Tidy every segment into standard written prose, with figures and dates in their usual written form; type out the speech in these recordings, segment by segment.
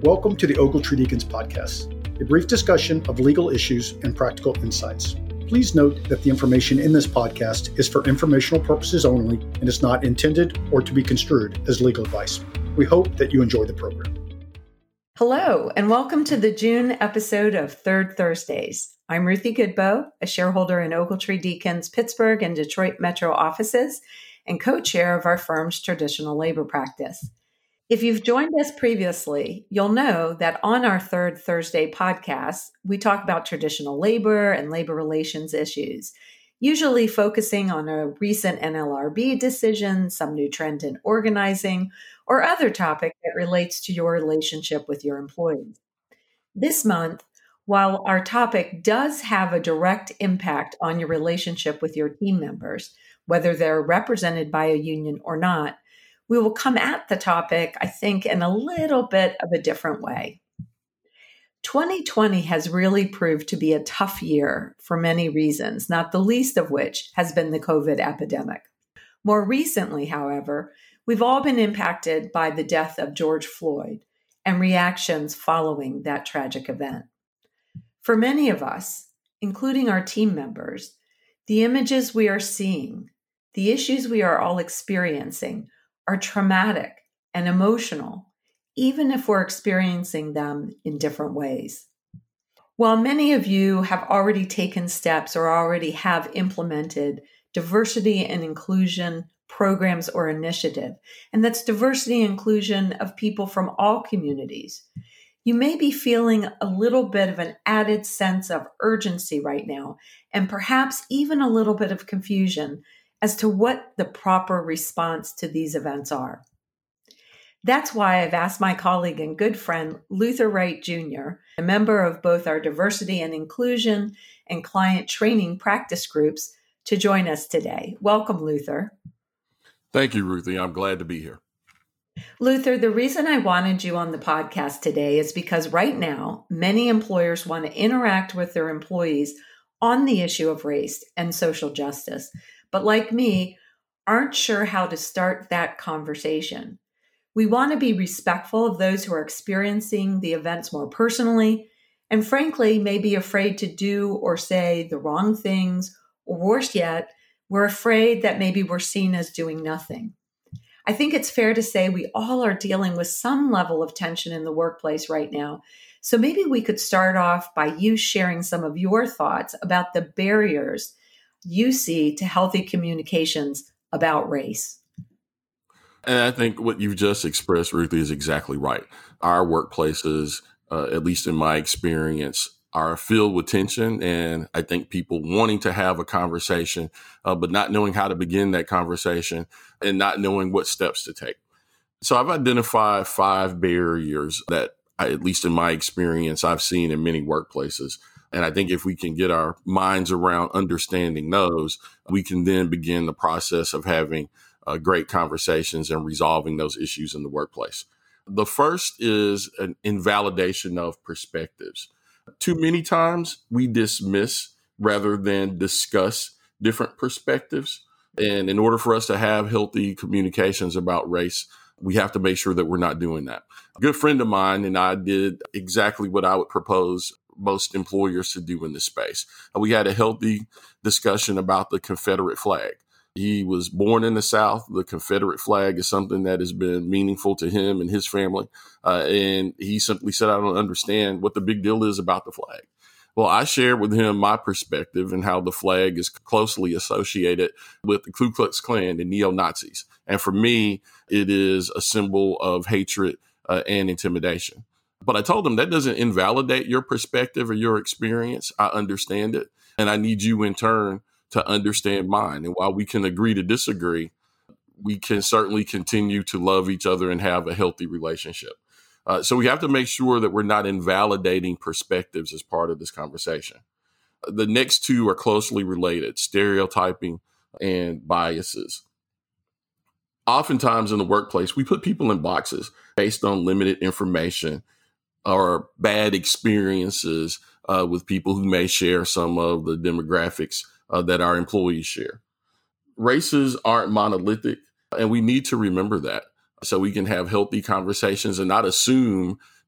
Welcome to the Ogletree Deacons podcast, a brief discussion of legal issues and practical insights. Please note that the information in this podcast is for informational purposes only and is not intended or to be construed as legal advice. We hope that you enjoy the program. Hello, and welcome to the June episode of Third Thursdays. I'm Ruthie Goodboe, a shareholder in Ogletree Deacons Pittsburgh and Detroit Metro offices and co-chair of our firm's traditional labor practice. If you've joined us previously, you'll know that on our Third Thursday podcast, we talk about traditional labor and labor relations issues, usually focusing on a recent NLRB decision, some new trend in organizing, or other topic that relates to your relationship with your employees. This month, while our topic does have a direct impact on your relationship with your team members, whether they're represented by a union or not, we will come at the topic, I think, in a little bit of a different way. 2020 has really proved to be a tough year for many reasons, not the least of which has been the COVID epidemic. More recently, however, we've all been impacted by the death of George Floyd and reactions following that tragic event. For many of us, including our team members, the images we are seeing, the issues we are all experiencing are traumatic and emotional, even if we're experiencing them in different ways. While many of you have already taken steps or already have implemented diversity and inclusion programs or initiative, and that's diversity and inclusion of people from all communities, you may be feeling a little bit of an added sense of urgency right now, and perhaps even a little bit of confusion as to what the proper response to these events are. That's why I've asked my colleague and good friend, Luther Wright Jr., a member of both our diversity and inclusion and client training practice groups, to join us today. Welcome, Luther. Thank you, Ruthie. I'm glad to be here. Luther, the reason I wanted you on the podcast today is because right now, many employers want to interact with their employees on the issue of race and social justice, but like me, aren't sure how to start that conversation. We want to be respectful of those who are experiencing the events more personally, and frankly, may be afraid to do or say the wrong things, or worse yet, we're afraid that maybe we're seen as doing nothing. I think it's fair to say we all are dealing with some level of tension in the workplace right now. So maybe we could start off by you sharing some of your thoughts about the barriers you see to healthy communications about race. And I think what you've just expressed, Ruthie, is exactly right. Our workplaces, at least in my experience, are filled with tension. And I think people wanting to have a conversation, but not knowing how to begin that conversation and not knowing what steps to take. So I've identified 5 barriers that, at least in my experience, I've seen in many workplaces. And I think if we can get our minds around understanding those, we can then begin the process of having great conversations and resolving those issues in the workplace. The first is an invalidation of perspectives. Too many times we dismiss rather than discuss different perspectives. And in order for us to have healthy communications about race, we have to make sure that we're not doing that. A good friend of mine and I did exactly what I would propose most employers to do in this space. We had a healthy discussion about the Confederate flag. He was born in the South. The Confederate flag is something that has been meaningful to him and his family. And he simply said, I don't understand what the big deal is about the flag. Well, I shared with him my perspective and how the flag is closely associated with the Ku Klux Klan and neo-Nazis. And for me, it is a symbol of hatred and intimidation. But I told him that doesn't invalidate your perspective or your experience. I understand it. And I need you in turn to understand mine. And while we can agree to disagree, we can certainly continue to love each other and have a healthy relationship. So we have to make sure that we're not invalidating perspectives as part of this conversation. The next 2 are closely related: stereotyping and biases. Oftentimes in the workplace, we put people in boxes based on limited information or bad experiences with people who may share some of the demographics that our employees share. Races aren't monolithic, and we need to remember that so we can have healthy conversations and not assume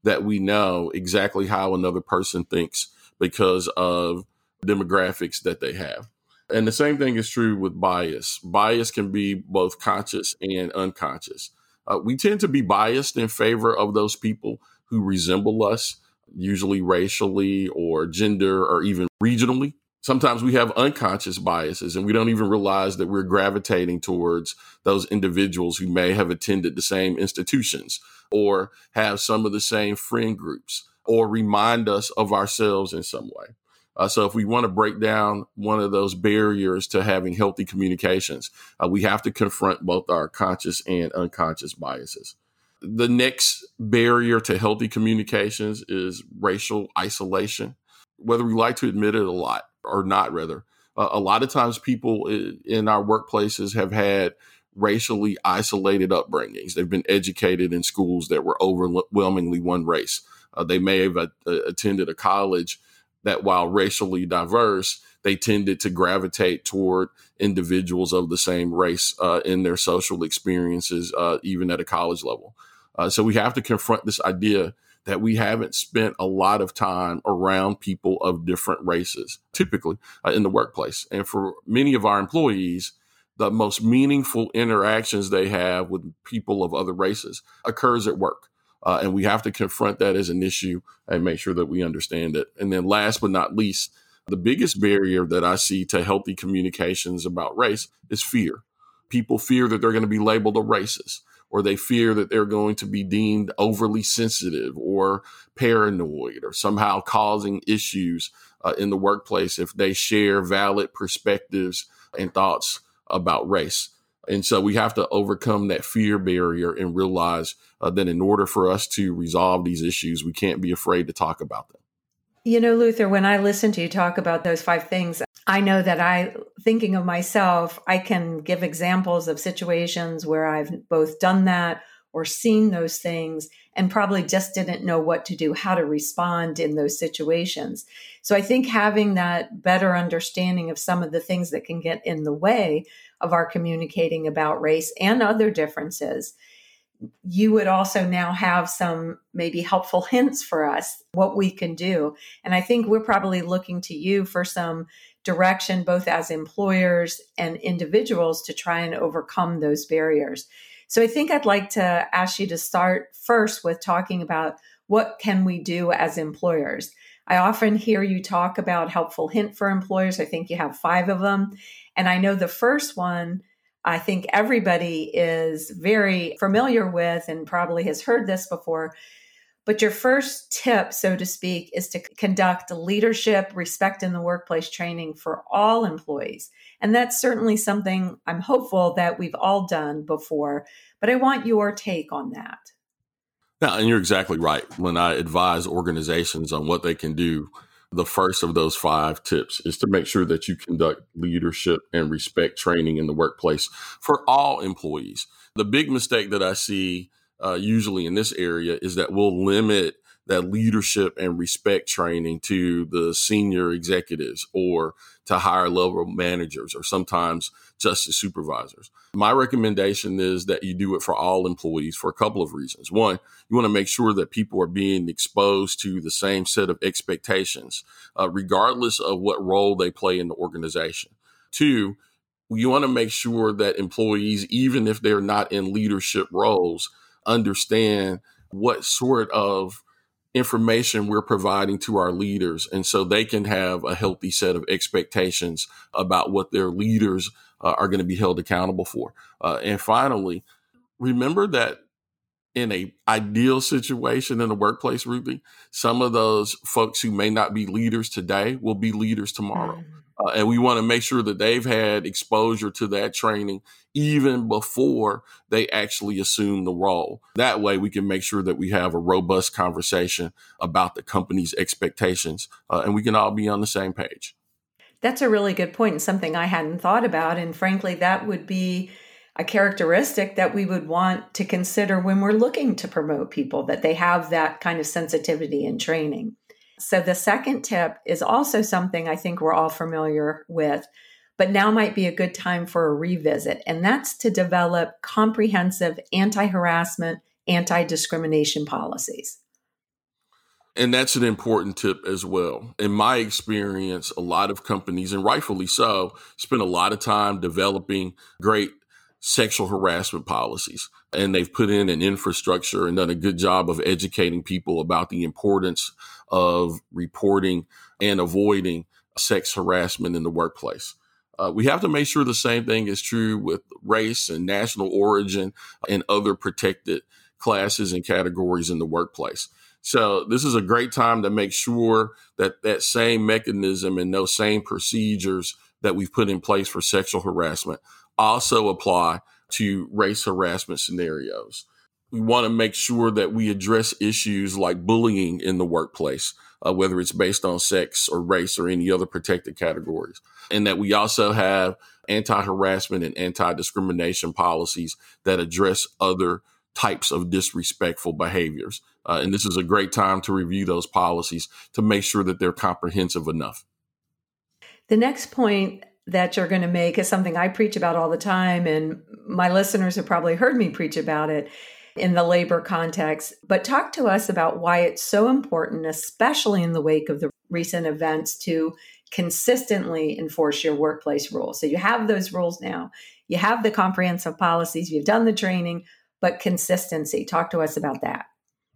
that we know exactly how another person thinks because of demographics that they have. And the same thing is true with bias. Bias can be both conscious and unconscious. We tend to be biased in favor of those people who resemble us, usually racially or gender or even regionally. Sometimes we have unconscious biases and we don't even realize that we're gravitating towards those individuals who may have attended the same institutions or have some of the same friend groups or remind us of ourselves in some way. So if we want to break down one of those barriers to having healthy communications, we have to confront both our conscious and unconscious biases. The next barrier to healthy communications is racial isolation. Whether we like to admit it a lot or not, rather, a lot of times people in our workplaces have had racially isolated upbringings. They've been educated in schools that were overwhelmingly one race. They may have attended a college that, while racially diverse, they tended to gravitate toward individuals of the same race in their social experiences, even at a college level. So we have to confront this idea that we haven't spent a lot of time around people of different races, typically in the workplace. And for many of our employees, the most meaningful interactions they have with people of other races occurs at work. And we have to confront that as an issue and make sure that we understand it. And then last but not least, the biggest barrier that I see to healthy communications about race is fear. People fear that they're going to be labeled a racist, or they fear that they're going to be deemed overly sensitive or paranoid or somehow causing issues in the workplace if they share valid perspectives and thoughts about race. And so we have to overcome that fear barrier and realize that in order for us to resolve these issues, we can't be afraid to talk about them. You know, Luther, when I listen to you talk about those 5 things, I know that thinking of myself, I can give examples of situations where I've both done that or seen those things and probably just didn't know what to do, how to respond in those situations. So I think having that better understanding of some of the things that can get in the way of our communicating about race and other differences, you would also now have some maybe helpful hints for us, what we can do. And I think we're probably looking to you for some direction, both as employers and individuals, to try and overcome those barriers. So I think I'd like to ask you to start first with talking about what can we do as employers. I often hear you talk about helpful hint for employers. I think you have 5 of them. And I know the first one, I think everybody is very familiar with and probably has heard this before. But your first tip, so to speak, is to conduct leadership, respect in the workplace training for all employees. And that's certainly something I'm hopeful that we've all done before. But I want your take on that. Yeah, and you're exactly right. When I advise organizations on what they can do, the first of those 5 tips is to make sure that you conduct leadership and respect training in the workplace for all employees. The big mistake that I see usually in this area is that we'll limit that leadership and respect training to the senior executives or to higher level managers or sometimes just the supervisors. My recommendation is that you do it for all employees for a couple of reasons. One, you want to make sure that people are being exposed to the same set of expectations, regardless of what role they play in the organization. 2, you want to make sure that employees, even if they're not in leadership roles, understand what sort of information we're providing to our leaders. And so they can have a healthy set of expectations about what their leaders are going to be held accountable for. And finally, remember that in a ideal situation in the workplace, Ruthie, some of those folks who may not be leaders today will be leaders tomorrow. And we want to make sure that they've had exposure to that training even before they actually assume the role. That way, we can make sure that we have a robust conversation about the company's expectations, and we can all be on the same page. That's a really good point and something I hadn't thought about. And frankly, that would be a characteristic that we would want to consider when we're looking to promote people, that they have that kind of sensitivity and training. So the second tip is also something I think we're all familiar with, but now might be a good time for a revisit. And that's to develop comprehensive anti-harassment, anti-discrimination policies. And that's an important tip as well. In my experience, a lot of companies, and rightfully so, spend a lot of time developing great sexual harassment policies. And they've put in an infrastructure and done a good job of educating people about the importance of reporting and avoiding sex harassment in the workplace. We have to make sure the same thing is true with race and national origin and other protected classes and categories in the workplace. So this is a great time to make sure that that same mechanism and those same procedures that we've put in place for sexual harassment also apply to race harassment scenarios. We want to make sure that we address issues like bullying in the workplace, whether it's based on sex or race or any other protected categories, and that we also have anti-harassment and anti-discrimination policies that address other types of disrespectful behaviors. And this is a great time to review those policies to make sure that they're comprehensive enough. The next point that you're going to make is something I preach about all the time, and my listeners have probably heard me preach about it in the labor context. But talk to us about why it's so important, especially in the wake of the recent events, to consistently enforce your workplace rules. So you have those rules now, you have the comprehensive policies, you've done the training, but consistency. Talk to us about that.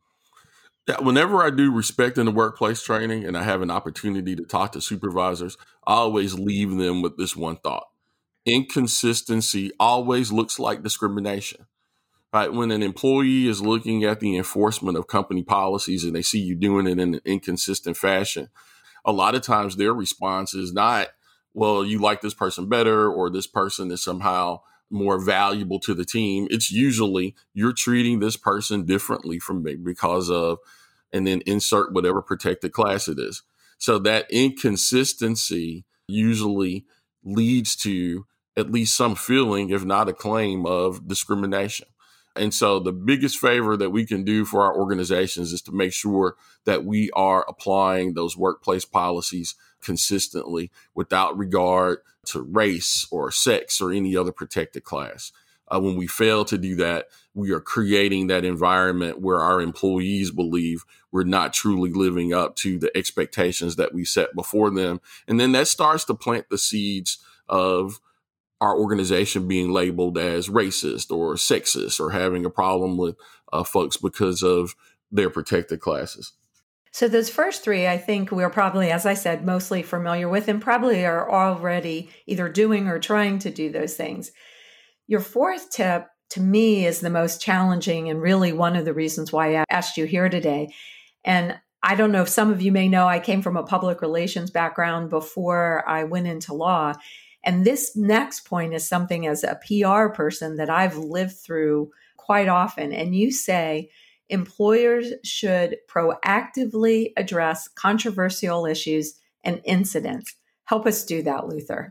Yeah, whenever I do respect in the workplace training and I have an opportunity to talk to supervisors, I always leave them with this one thought. Inconsistency always looks like discrimination. Right? When an employee is looking at the enforcement of company policies and they see you doing it in an inconsistent fashion, a lot of times their response is not, well, you like this person better or this person is somehow more valuable to the team. It's usually you're treating this person differently from me because of, and then insert whatever protected class it is. So that inconsistency usually leads to at least some feeling, if not a claim, of discrimination. And so the biggest favor that we can do for our organizations is to make sure that we are applying those workplace policies consistently without regard to race or sex or any other protected class. When we fail to do that, we are creating that environment where our employees believe we're not truly living up to the expectations that we set before them. And then that starts to plant the seeds of our organization being labeled as racist or sexist or having a problem with folks because of their protected classes. So those first three, I think we're probably, as I said, mostly familiar with and probably are already either doing or trying to do those things. Your fourth tip, to me, is the most challenging and really one of the reasons why I asked you here today. And I don't know if some of you may know, I came from a public relations background before I went into law. And this next point is something as a PR person that I've lived through quite often. And you say employers should proactively address controversial issues and incidents. Help us do that, Luther.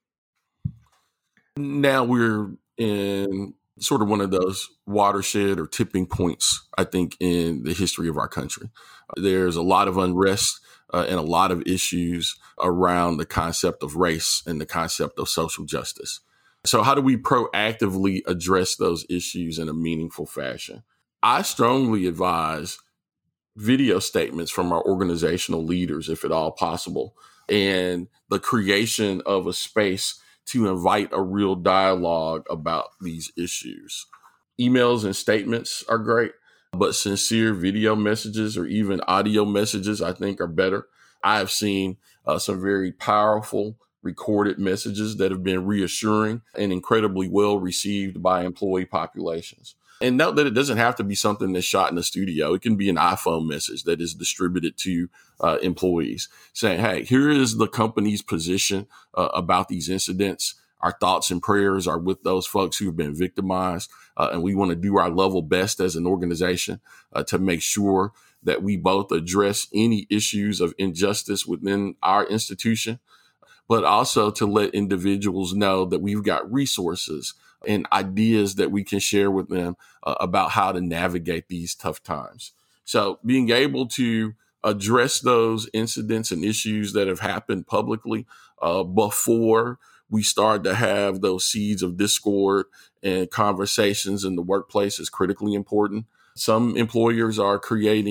Now we're in sort of one of those watershed or tipping points, I think, in the history of our country. There's a lot of unrest and a lot of issues around the concept of race and the concept of social justice. So how do we proactively address those issues in a meaningful fashion? I strongly advise video statements from our organizational leaders, if at all possible, and the creation of a space to invite a real dialogue about these issues. Emails and statements are great, but sincere video messages or even audio messages, I think, are better. I have seen some very powerful recorded messages that have been reassuring and incredibly well received by employee populations. And note that it doesn't have to be something that's shot in the studio. It can be an iPhone message that is distributed to employees saying, hey, here is the company's position about these incidents. Our thoughts and prayers are with those folks who have been victimized. And we want to do our level best as an organization to make sure that we both address any issues of injustice within our institution, but also to let individuals know that we've got resources and ideas that we can share with them about how to navigate these tough times. So being able to address those incidents and issues that have happened publicly before we start to have those seeds of discord and conversations in the workplace is critically important. Some employers are creating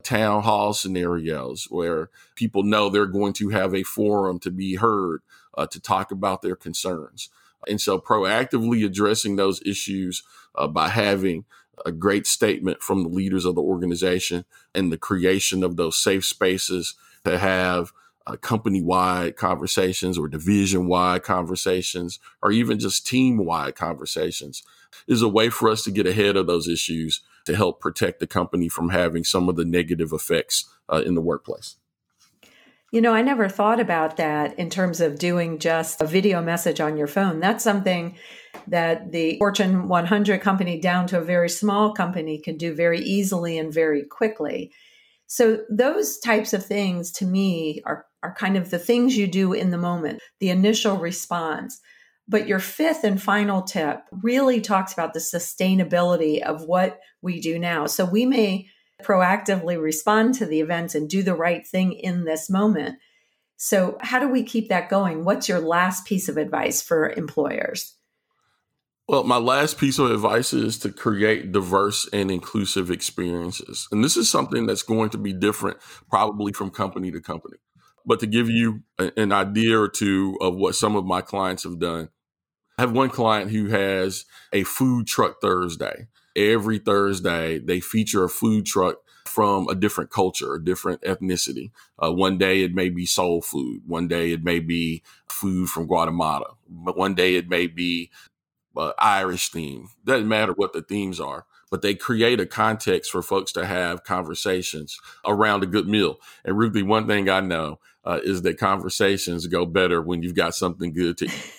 town hall scenarios where people know they're going to have a forum to be heard, to talk about their concerns. And so proactively addressing those issues by having a great statement from the leaders of the organization and the creation of those safe spaces to have company-wide conversations or division-wide conversations or even just team-wide conversations is a way for us to get ahead of those issues to help protect the company from having some of the negative effects in the workplace. I never thought about that in terms of doing just a video message on your phone. That's something that the Fortune 100 company down to a very small company can do very easily and very quickly. So those types of things to me are kind of the things you do in the moment, the initial response. But your fifth and final tip really talks about the sustainability of what we do now. So we may proactively respond to the events and do the right thing in this moment. So how do we keep that going? What's your last piece of advice for employers? Well, my last piece of advice is to create diverse and inclusive experiences. And this is something that's going to be different probably from company to company. But to give you an idea or two of what some of my clients have done, I have one client who has a food truck Thursday. Every Thursday, they feature a food truck from a different culture, a different ethnicity. One day it may be soul food. One day it may be food from Guatemala. But one day it may be Irish theme. Doesn't matter what the themes are, but they create a context for folks to have conversations around a good meal. And Ruthie, one thing I know is that conversations go better when you've got something good to eat.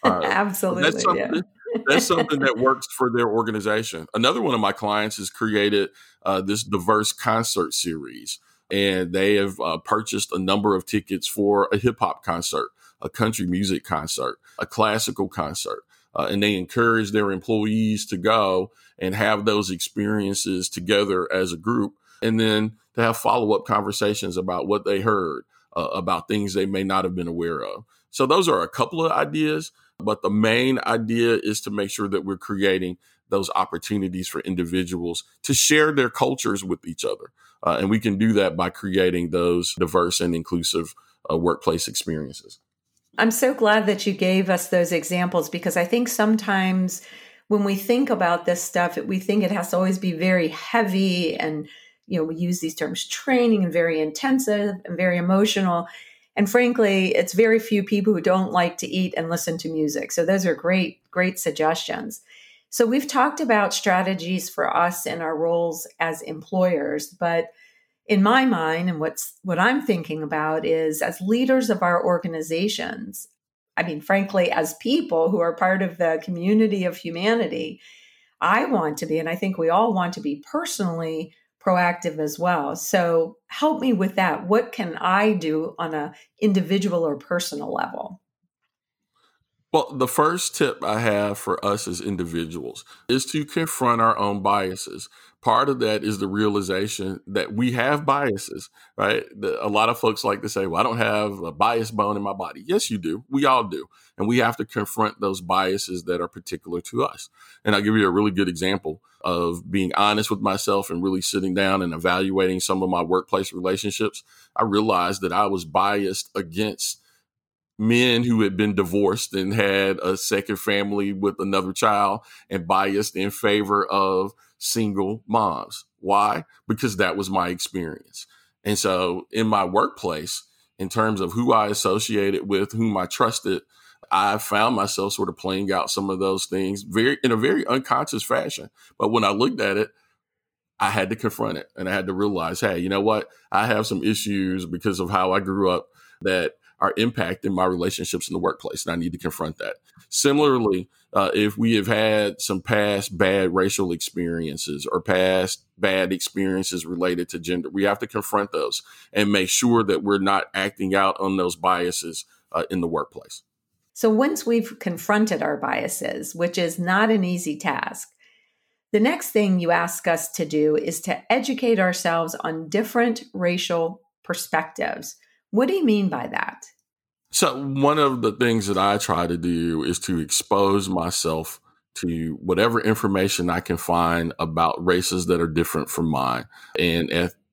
Absolutely. That's something that works for their organization. Another one of my clients has created this diverse concert series, and they have purchased a number of tickets for a hip hop concert, a country music concert, a classical concert. And they encourage their employees to go and have those experiences together as a group, and then to have follow-up conversations about what they heard, about things they may not have been aware of. So those are a couple of ideas, but the main idea is to make sure that we're creating those opportunities for individuals to share their cultures with each other. And we can do that by creating those diverse and inclusive workplace experiences. I'm so glad that you gave us those examples, because I think sometimes when we think about this stuff, we think it has to always be very heavy and, we use these terms training and very intensive and very emotional. And frankly, it's very few people who don't like to eat and listen to music. So those are great, great suggestions. So we've talked about strategies for us in our roles as employers, but in my mind, and what I'm thinking about is as leaders of our organizations, frankly, as people who are part of the community of humanity, I want to be, and I think we all want to be personally proactive as well. So help me with that. What can I do on an individual or personal level? Well, the first tip I have for us as individuals is to confront our own biases. Part of that is the realization that we have biases, right? A lot of folks like to say, well, I don't have a bias bone in my body. Yes, you do. We all do. And we have to confront those biases that are particular to us. And I'll give you a really good example of being honest with myself and really sitting down and evaluating some of my workplace relationships. I realized that I was biased against men who had been divorced and had a second family with another child, and biased in favor of single moms. Why? Because that was my experience. And so in my workplace, in terms of who I associated with, whom I trusted, I found myself sort of playing out some of those things in a very unconscious fashion. But when I looked at it, I had to confront it, and I had to realize, hey, you know what? I have some issues because of how I grew up that are impacting my relationships in the workplace, and I need to confront that. Similarly, if we have had some past bad racial experiences or past bad experiences related to gender, we have to confront those and make sure that we're not acting out on those biases in the workplace. So once we've confronted our biases, which is not an easy task, the next thing you ask us to do is to educate ourselves on different racial perspectives. What do you mean by that? So one of the things that I try to do is to expose myself to whatever information I can find about races that are different from mine and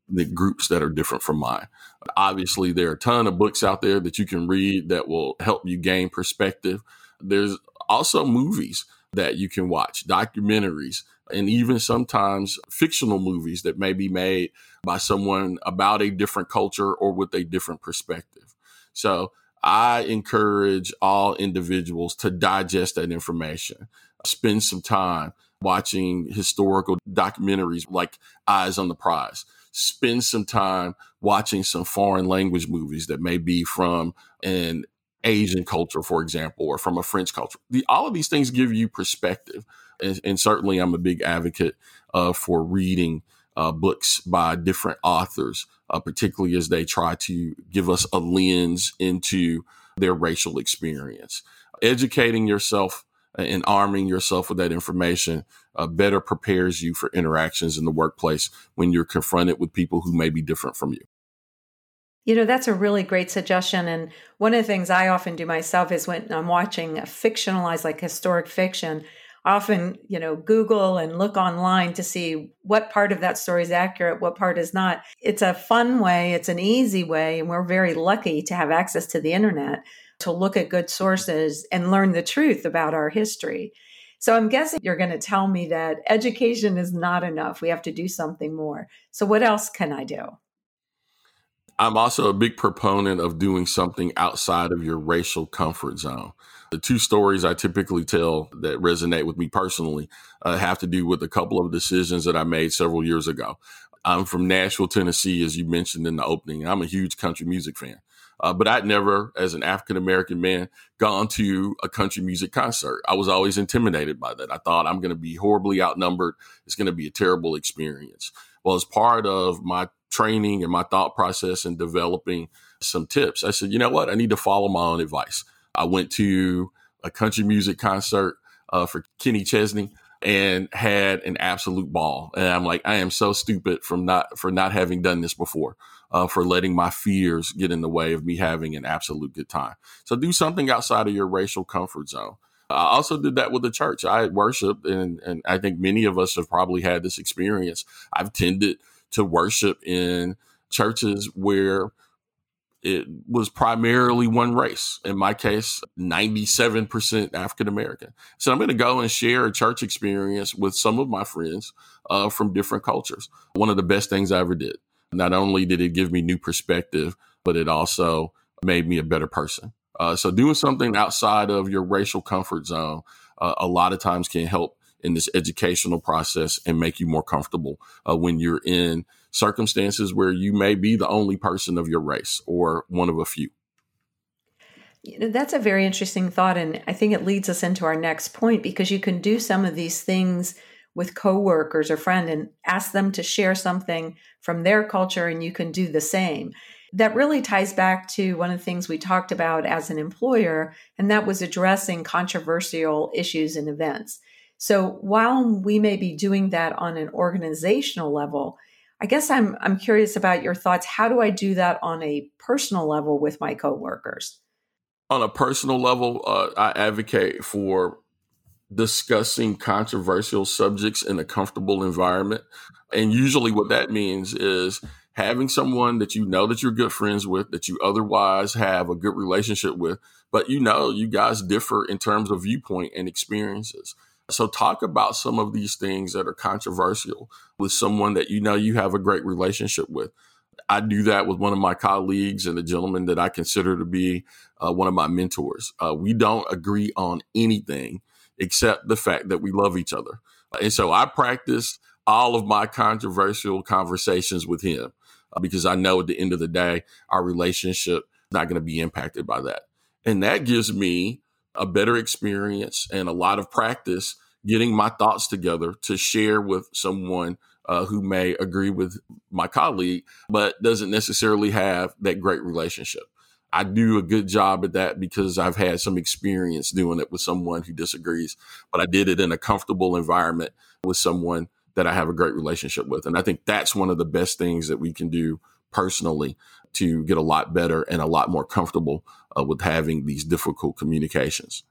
ethnic groups that are different from mine. Obviously, there are a ton of books out there that you can read that will help you gain perspective. There's also movies that you can watch, documentaries, and even sometimes fictional movies that may be made by someone about a different culture or with a different perspective. So I encourage all individuals to digest that information, spend some time watching historical documentaries like Eyes on the Prize, spend some time watching some foreign language movies that may be from an Asian culture, for example, or from a French culture. All of these things give you perspective. And certainly I'm a big advocate for reading books by different authors, particularly as they try to give us a lens into their racial experience. Educating yourself and arming yourself with that information better prepares you for interactions in the workplace when you're confronted with people who may be different from you. You know, that's a really great suggestion. And one of the things I often do myself is when I'm watching a fictionalized, like historic fiction, I often, Google and look online to see what part of that story is accurate, what part is not. It's a fun way. It's an easy way. And we're very lucky to have access to the internet to look at good sources and learn the truth about our history. So I'm guessing you're going to tell me that education is not enough. We have to do something more. So what else can I do? I'm also a big proponent of doing something outside of your racial comfort zone. The two stories I typically tell that resonate with me personally have to do with a couple of decisions that I made several years ago. I'm from Nashville, Tennessee, as you mentioned in the opening. I'm a huge country music fan. But I'd never, as an African-American man, gone to a country music concert. I was always intimidated by that. I thought I'm going to be horribly outnumbered. It's going to be a terrible experience. Well, as part of my training and my thought process and developing some tips, I said, you know what? I need to follow my own advice. I went to a country music concert for Kenny Chesney and had an absolute ball. And I'm like, I am so stupid for not having done this before, for letting my fears get in the way of me having an absolute good time. So do something outside of your racial comfort zone. I also did that with the church. I worshiped, and I think many of us have probably had this experience. I've tended to worship in churches where it was primarily one race. In my case, 97% African American. So I'm going to go and share a church experience with some of my friends from different cultures. One of the best things I ever did. Not only did it give me new perspective, but it also made me a better person. So doing something outside of your racial comfort zone a lot of times can help in this educational process and make you more comfortable when you're in circumstances where you may be the only person of your race or one of a few. That's a very interesting thought. And I think it leads us into our next point, because you can do some of these things with coworkers or friends and ask them to share something from their culture, and you can do the same. That really ties back to one of the things we talked about as an employer, and that was addressing controversial issues and events. So while we may be doing that on an organizational level, I guess I'm curious about your thoughts. How do I do that on a personal level with my coworkers? On a personal level, I advocate for discussing controversial subjects in a comfortable environment. And usually what that means is having someone that you know that you're good friends with, that you otherwise have a good relationship with, but you guys differ in terms of viewpoint and experiences. So talk about some of these things that are controversial with someone that you have a great relationship with. I do that with one of my colleagues and a gentleman that I consider to be one of my mentors. We don't agree on anything except the fact that we love each other. And so I practice all of my controversial conversations with him because I know at the end of the day, our relationship is not going to be impacted by that. And that gives me a better experience and a lot of practice getting my thoughts together to share with someone who may agree with my colleague, but doesn't necessarily have that great relationship. I do a good job at that because I've had some experience doing it with someone who disagrees, but I did it in a comfortable environment with someone that I have a great relationship with. And I think that's one of the best things that we can do personally to get a lot better and a lot more comfortable with having these difficult communications.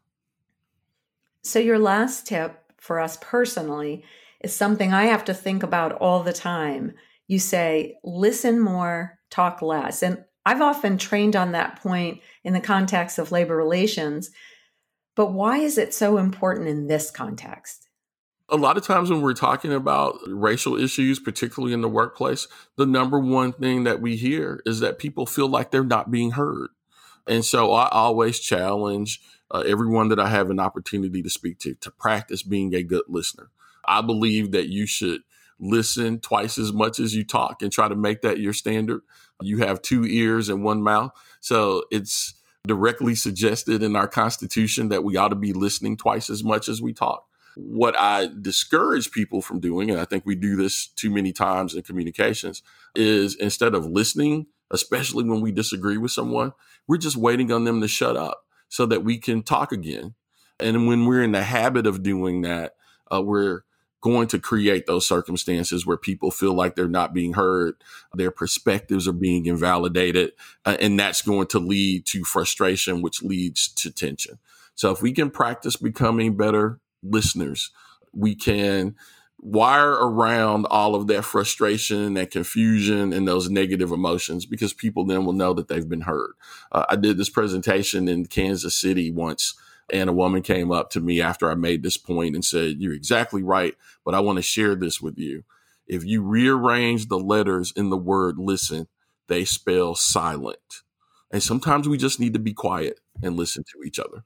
So your last tip for us personally is something I have to think about all the time. you say, listen more, talk less. And I've often trained on that point in the context of labor relations. But why is it so important in this context? A lot of times when we're talking about racial issues, particularly in the workplace, the number one thing that we hear is that people feel like they're not being heard. And so I always challenge everyone that I have an opportunity to speak to practice being a good listener. I believe that you should listen twice as much as you talk and try to make that your standard. You have 2 ears and 1 mouth. So it's directly suggested in our Constitution that we ought to be listening twice as much as we talk. What I discourage people from doing, and I think we do this too many times in communications, is instead of listening, especially when we disagree with someone, we're just waiting on them to shut up so that we can talk again. And when we're in the habit of doing that, we're going to create those circumstances where people feel like they're not being heard, their perspectives are being invalidated, and that's going to lead to frustration, which leads to tension. So if we can practice becoming better listeners, we can wire around all of that frustration and confusion and those negative emotions, because people then will know that they've been heard. I did this presentation in Kansas City once, and a woman came up to me after I made this point and said, "You're exactly right, but I want to share this with you. If you rearrange the letters in the word listen, they spell silent." And sometimes we just need to be quiet and listen to each other.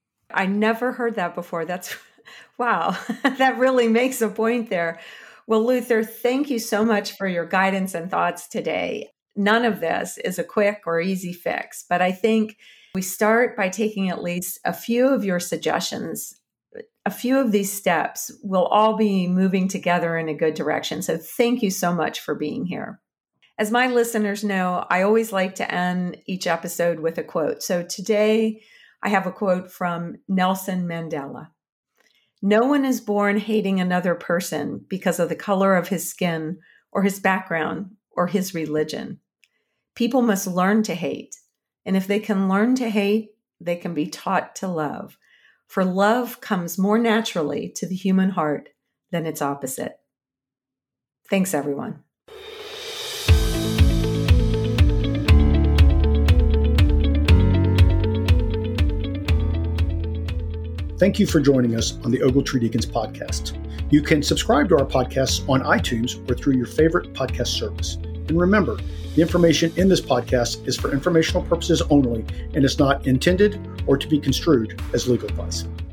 I never heard that before. That's wow. That really makes a point there. Well, Luther, thank you so much for your guidance and thoughts today. None of this is a quick or easy fix, but I think we start by taking at least a few of your suggestions. A few of these steps will all be moving together in a good direction. So thank you so much for being here. As my listeners know, I always like to end each episode with a quote. So today I have a quote from Nelson Mandela. "No one is born hating another person because of the color of his skin or his background or his religion. People must learn to hate. And if they can learn to hate, they can be taught to love. For love comes more naturally to the human heart than its opposite." Thanks, everyone. Thank you for joining us on the Ogletree Deacons podcast. You can subscribe to our podcasts on iTunes or through your favorite podcast service. And remember, the information in this podcast is for informational purposes only and is not intended or to be construed as legal advice.